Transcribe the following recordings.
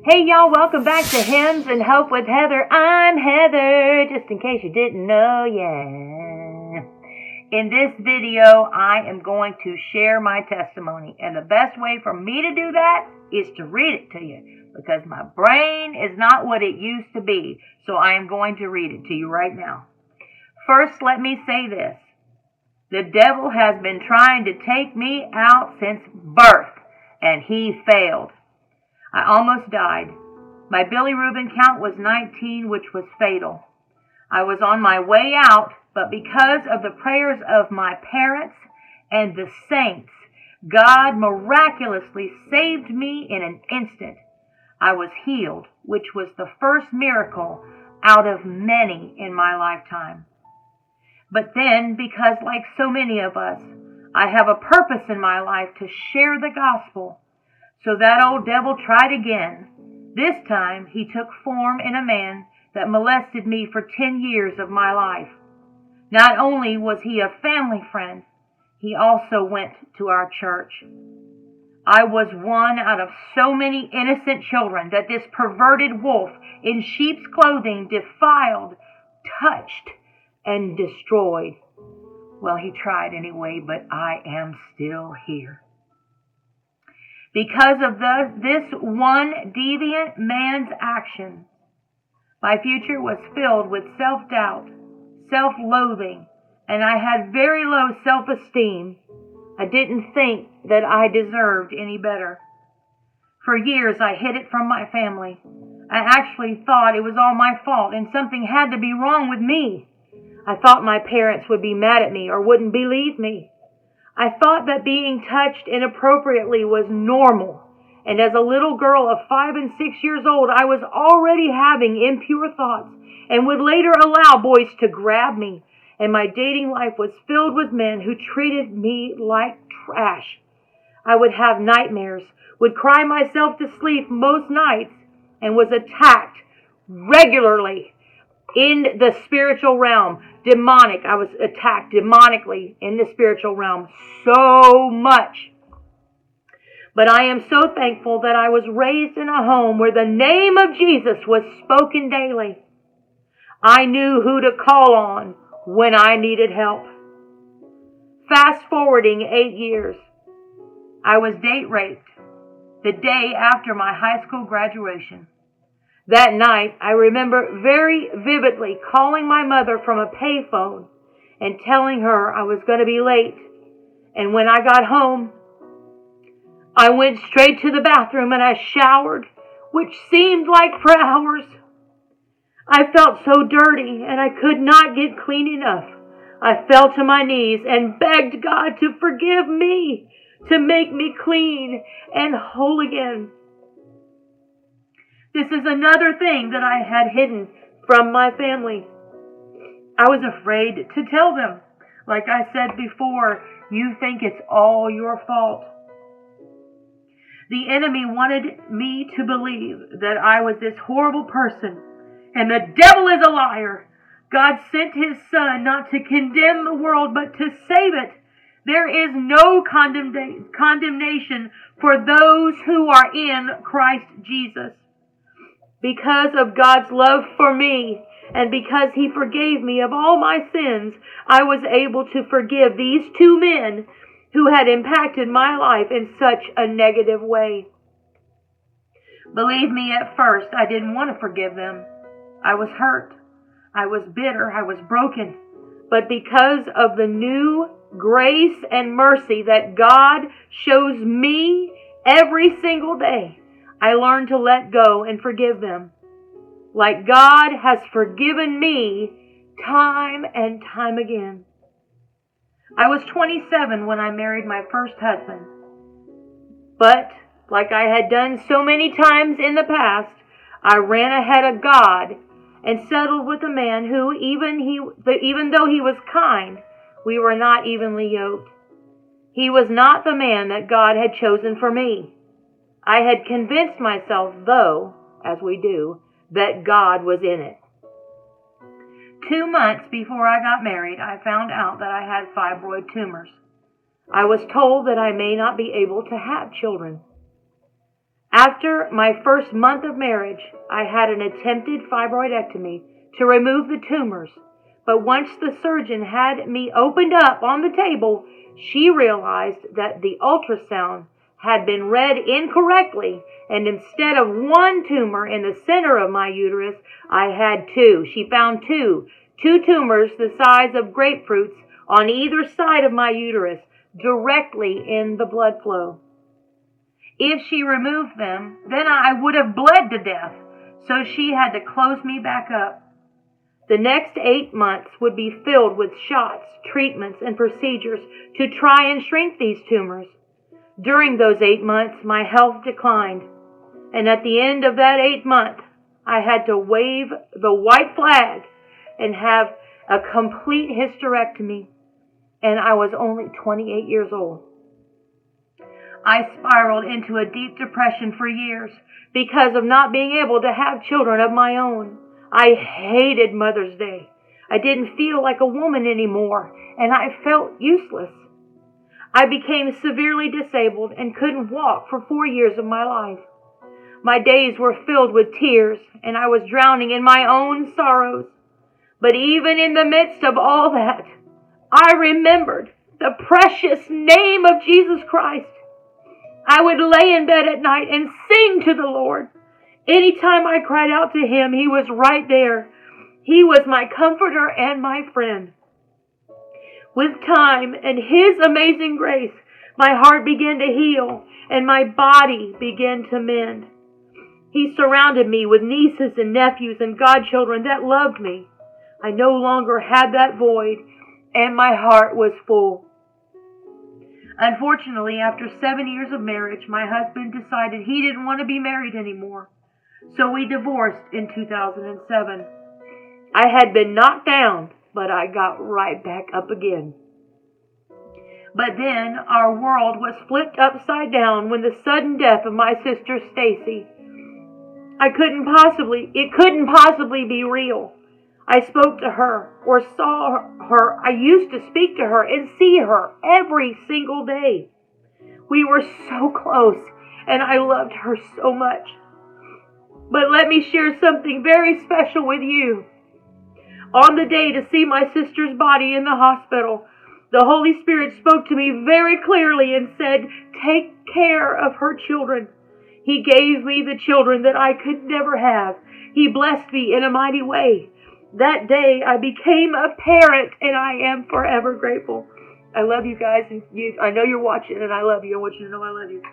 Hey y'all, welcome back to Hymns and Hope with Heather. I'm Heather, just in case you didn't know, yeah. In this video, I am going to share my testimony, and the best way for me to do that is to read it to you, because my brain is not what it used to be, so I am going to read it to you right now. First, let me say this. The devil has been trying to take me out since birth, and he failed. I almost died. My bilirubin count was 19, which was fatal. I was on my way out, but because of the prayers of my parents and the saints, God miraculously saved me in an instant. I was healed, which was the first miracle out of many in my lifetime. But then, because like so many of us, I have a purpose in my life to share the gospel. So that old devil tried again. This time, he took form in a man that molested me for 10 years of my life. Not only was he a family friend, he also went to our church. I was one out of so many innocent children that this perverted wolf in sheep's clothing defiled, touched, and destroyed. Well, he tried anyway, but I am still here. Because of this one deviant man's action, my future was filled with self-doubt, self-loathing, and I had very low self-esteem. I didn't think that I deserved any better. For years, I hid it from my family. I actually thought it was all my fault and something had to be wrong with me. I thought my parents would be mad at me or wouldn't believe me. I thought that being touched inappropriately was normal, and as a little girl of 5 and 6 years old, I was already having impure thoughts and would later allow boys to grab me, and my dating life was filled with men who treated me like trash. I would have nightmares, would cry myself to sleep most nights, and was attacked regularly in the spiritual realm. Demonic. I was attacked demonically in the spiritual realm so much. But I am so thankful that I was raised in a home where the name of Jesus was spoken daily. I knew who to call on when I needed help. Fast forwarding 8 years, I was date raped the day after my high school graduation. That night, I remember very vividly calling my mother from a payphone and telling her I was going to be late. And when I got home, I went straight to the bathroom and I showered, which seemed like for hours. I felt so dirty and I could not get clean enough. I fell to my knees and begged God to forgive me, to make me clean and whole again. This is another thing that I had hidden from my family. I was afraid to tell them. Like I said before, you think it's all your fault. The enemy wanted me to believe that I was this horrible person, and the devil is a liar. God sent his son not to condemn the world, but to save it. There is no condemnation for those who are in Christ Jesus. Because of God's love for me, and because he forgave me of all my sins, I was able to forgive these two men who had impacted my life in such a negative way. Believe me, at first, I didn't want to forgive them. I was hurt. I was bitter. I was broken. But because of the new grace and mercy that God shows me every single day, I learned to let go and forgive them, like God has forgiven me time and time again. I was 27 when I married my first husband. But, like I had done so many times in the past, I ran ahead of God and settled with a man who, even though he was kind, we were not evenly yoked. He was not the man that God had chosen for me. I had convinced myself, though, as we do, that God was in it. 2 months before I got married, I found out that I had fibroid tumors. I was told that I may not be able to have children. After my first month of marriage, I had an attempted fibroidectomy to remove the tumors. But once the surgeon had me opened up on the table, she realized that the ultrasound had been read incorrectly, and instead of one tumor in the center of my uterus, I had two. She found two tumors the size of grapefruits on either side of my uterus, directly in the blood flow. If she removed them, then I would have bled to death, so she had to close me back up. The next 8 months would be filled with shots, treatments, and procedures to try and shrink these tumors. During those 8 months, my health declined, and at the end of that 8 months, I had to wave the white flag and have a complete hysterectomy, and I was only 28 years old. I spiraled into a deep depression for years because of not being able to have children of my own. I hated Mother's Day. I didn't feel like a woman anymore, and I felt useless. I became severely disabled and couldn't walk for 4 years of my life. My days were filled with tears, and I was drowning in my own sorrows. But even in the midst of all that, I remembered the precious name of Jesus Christ. I would lay in bed at night and sing to the Lord. Anytime I cried out to Him, He was right there. He was my comforter and my friend. With time and His amazing grace, my heart began to heal and my body began to mend. He surrounded me with nieces and nephews and godchildren that loved me. I no longer had that void, and my heart was full. Unfortunately, after 7 years of marriage, my husband decided he didn't want to be married anymore. So we divorced in 2007. I had been knocked down, but I got right back up again. But then our world was flipped upside down when the sudden death of my sister Stacy. It couldn't possibly be real. I spoke to her or saw her. I used to speak to her and see her every single day. We were so close, and I loved her so much. But let me share something very special with you. On the day to see my sister's body in the hospital, the Holy Spirit spoke to me very clearly and said, "Take care of her children." He gave me the children that I could never have. He blessed me in a mighty way. That day, I became a parent, and I am forever grateful. I love you guys, and I know you're watching, and I love you. I want you to know I love you.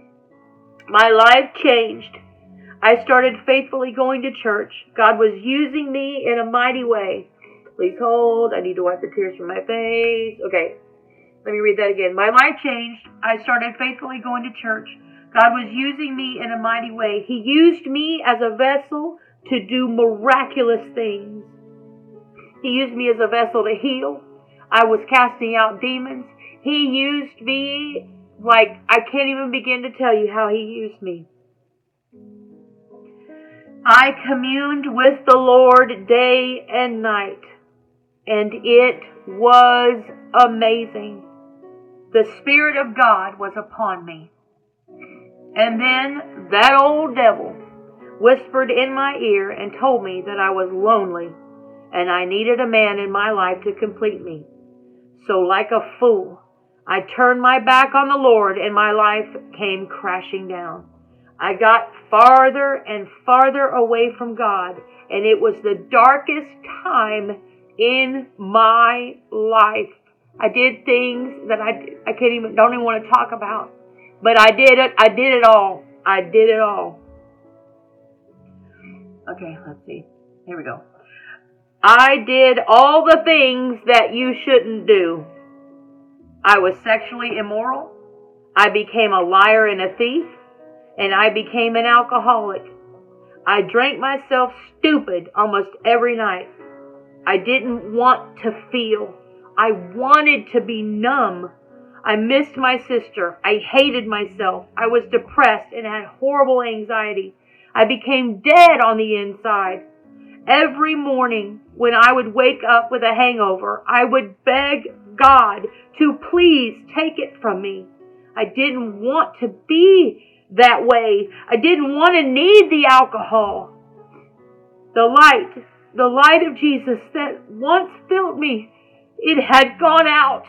My life changed. I started faithfully going to church. God was using me in a mighty way. Please hold. I need to wipe the tears from my face. Okay, let me read that again. My life changed. I started faithfully going to church. God was using me in a mighty way. He used me as a vessel to do miraculous things. He used me as a vessel to heal. I was casting out demons. He used me like I can't even begin to tell you how He used me. I communed with the Lord day and night, and it was amazing. The Spirit of God was upon me. And then that old devil whispered in my ear and told me that I was lonely and I needed a man in my life to complete me. So like a fool, I turned my back on the Lord and my life came crashing down. I got farther and farther away from God, and it was the darkest time in my life. I did things that don't even want to talk about. But I did it. I did it all. I did it all. Okay, let's see. Here we go. I did all the things that you shouldn't do. I was sexually immoral. I became a liar and a thief. And I became an alcoholic. I drank myself stupid almost every night. I didn't want to feel. I wanted to be numb. I missed my sister. I hated myself. I was depressed and had horrible anxiety. I became dead on the inside. Every morning when I would wake up with a hangover, I would beg God to please take it from me. I didn't want to be that way. I didn't want to need the alcohol. The light of Jesus that once filled me, it had gone out.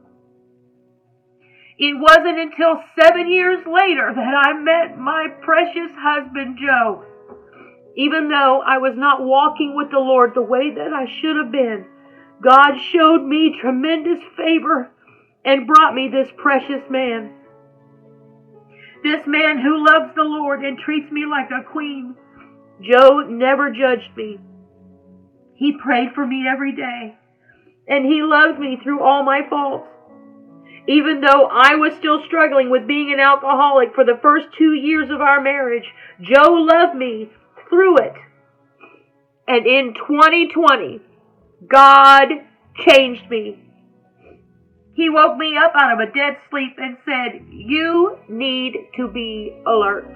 It wasn't until 7 years later that I met my precious husband, Joe. Even though I was not walking with the Lord the way that I should have been, God showed me tremendous favor and brought me this precious man. This man who loves the Lord and treats me like a queen. Joe never judged me. He prayed for me every day. And he loved me through all my faults. Even though I was still struggling with being an alcoholic for the first 2 years of our marriage, Joe loved me through it. And in 2020, God changed me. He woke me up out of a dead sleep and said, "You need to be alert."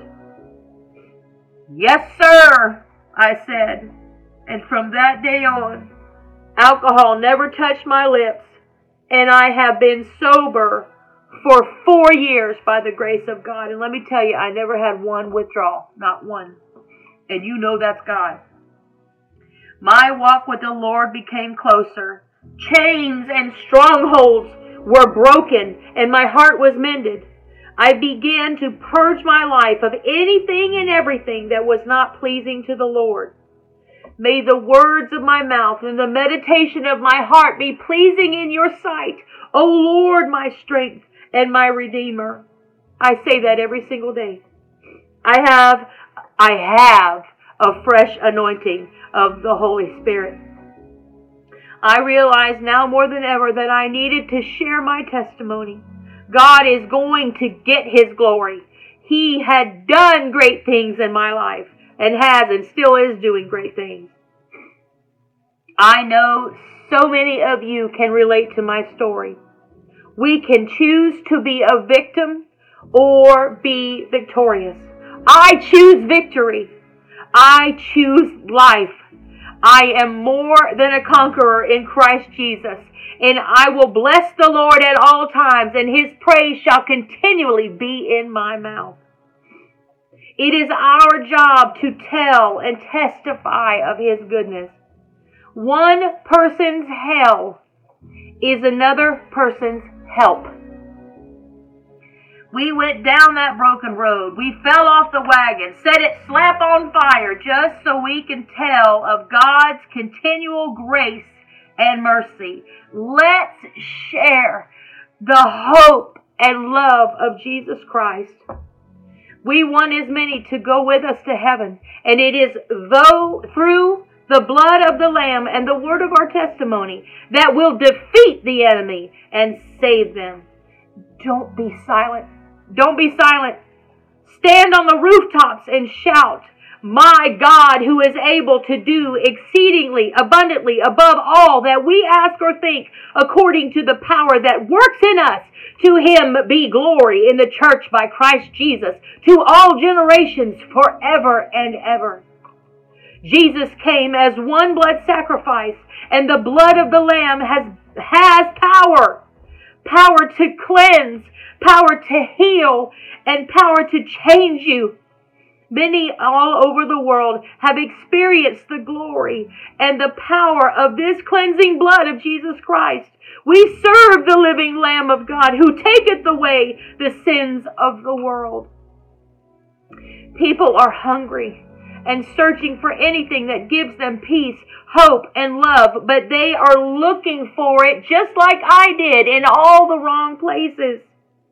"Yes, sir," I said. And from that day on, alcohol never touched my lips, and I have been sober for 4 years by the grace of God. And let me tell you, I never had one withdrawal, not one. And you know that's God. My walk with the Lord became closer. Chains and strongholds were broken, and my heart was mended. I began to purge my life of anything and everything that was not pleasing to the Lord. May the words of my mouth and the meditation of my heart be pleasing in your sight, O Lord, my strength and my Redeemer. I say that every single day. I have a fresh anointing of the Holy Spirit. I realize now more than ever that I needed to share my testimony. God is going to get His glory. He had done great things in my life and has and still is doing great things. I know so many of you can relate to my story. We can choose to be a victim or be victorious. I choose victory. I choose life. I am more than a conqueror in Christ Jesus, and I will bless the Lord at all times, and His praise shall continually be in my mouth. It is our job to tell and testify of His goodness. One person's hell is another person's help. We went down that broken road. We fell off the wagon, set it slap on fire just so we can tell of God's continual grace and mercy. Let's share the hope and love of Jesus Christ. We want as many to go with us to heaven, and it is through the blood of the Lamb and the word of our testimony that will defeat the enemy and save them. Don't be silent. Don't be silent. Stand on the rooftops and shout, "My God, who is able to do exceedingly abundantly above all that we ask or think, according to the power that works in us. To Him be glory in the church by Christ Jesus, to all generations forever and ever." Jesus came as one blood sacrifice, and the blood of the Lamb has power. Power to cleanse, power to heal, and power to change you. Many all over the world have experienced the glory and the power of this cleansing blood of Jesus Christ. We serve the living Lamb of God who taketh away the sins of the world. People are hungry and searching for anything that gives them peace, hope, and love, but they are looking for it just like I did in all the wrong places.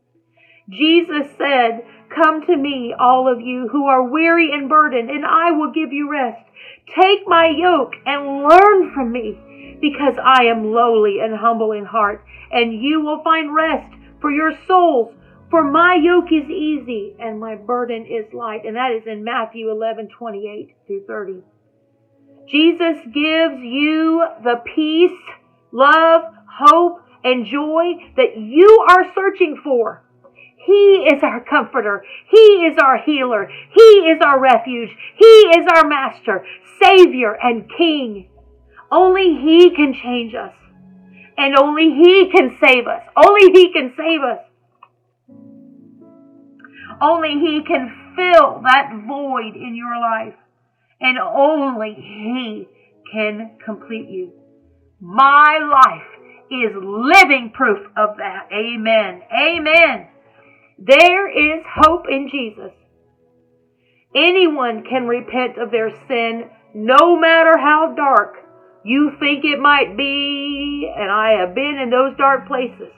Jesus said, "Come to me, all of you who are weary and burdened, and I will give you rest. Take my yoke and learn from me, because I am lowly and humble in heart, and you will find rest for your souls. For my yoke is easy and my burden is light." And that is in Matthew 11:28 through 30. Jesus gives you the peace, love, hope, and joy that you are searching for. He is our comforter. He is our healer. He is our refuge. He is our master, Savior, and King. Only He can change us. And only He can save us. Only He can save us. Only He can fill that void in your life. And only He can complete you. My life is living proof of that. Amen. Amen. There is hope in Jesus. Anyone can repent of their sin, no matter how dark you think it might be, and I have been in those dark places.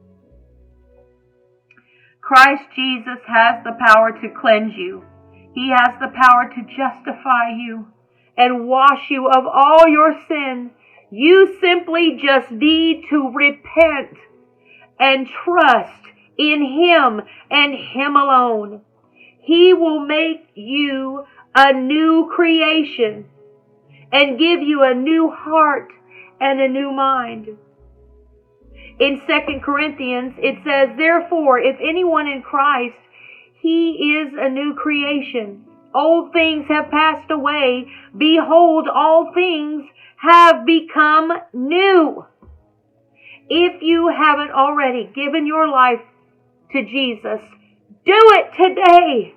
Christ Jesus has the power to cleanse you. He has the power to justify you and wash you of all your sin. You simply just need to repent and trust in Him and Him alone. He will make you a new creation and give you a new heart and a new mind. In 2 Corinthians, it says, therefore, if anyone in Christ, he is a new creation. Old things have passed away. Behold, all things have become new. If you haven't already given your life to Jesus, do it today.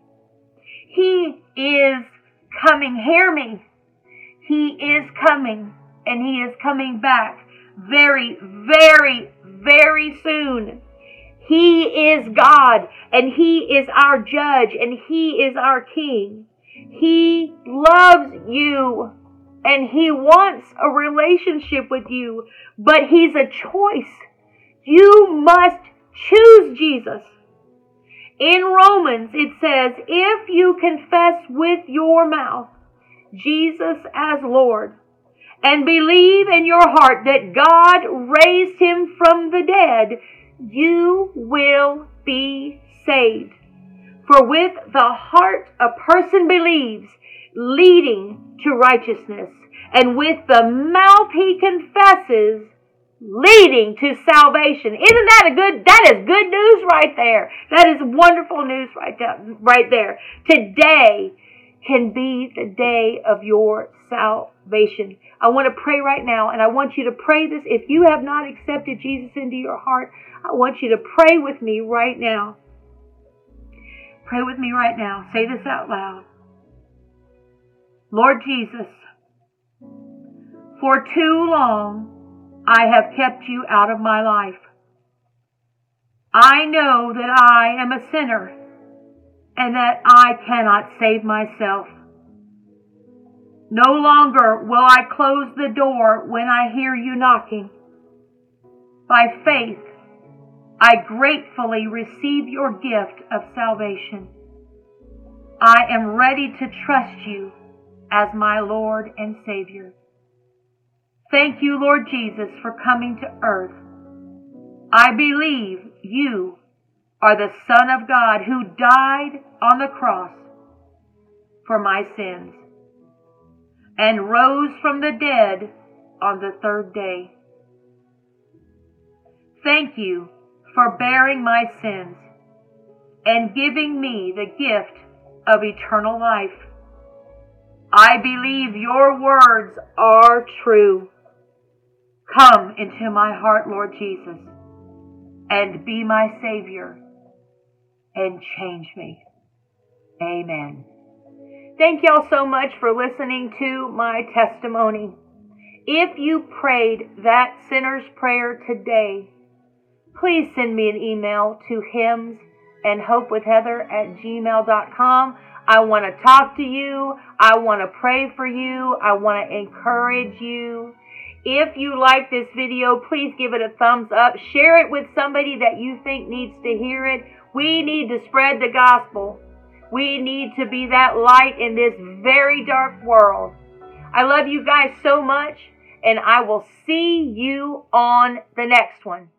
He is coming. Hear me. He is coming, and He is coming back very, very, very soon. He is God, and He is our judge, and He is our King. He loves you, and He wants a relationship with you, but He's a choice. You must choose Jesus. In Romans, it says, if you confess with your mouth Jesus as Lord, and believe in your heart that God raised Him from the dead, you will be saved. For with the heart a person believes, leading to righteousness, and with the mouth he confesses, leading to salvation. Isn't that is good news right there. That is wonderful news right there. Today can be the day of your salvation. I want to pray right now, and I want you to pray this. If you have not accepted Jesus into your heart, I want you to pray with me right now. Pray with me right now. Say this out loud. Lord Jesus, for too long I have kept you out of my life. I know that I am a sinner and that I cannot save myself. No longer will I close the door when I hear you knocking. By faith, I gratefully receive your gift of salvation. I am ready to trust you as my Lord and Savior. Thank you, Lord Jesus, for coming to earth. I believe you are the Son of God who died on the cross for my sins and rose from the dead on the third day. Thank you for bearing my sins and giving me the gift of eternal life. I believe your words are true. Come into my heart, Lord Jesus, and be my Savior and change me. Amen. Thank y'all so much for listening to my testimony. If you prayed that sinner's prayer today, please send me an email to hymnsandhopewithheather@gmail.com. I want to talk to you. I want to pray for you. I want to encourage you. If you like this video, please give it a thumbs up. Share it with somebody that you think needs to hear it. We need to spread the gospel. We need to be that light in this very dark world. I love you guys so much, and I will see you on the next one.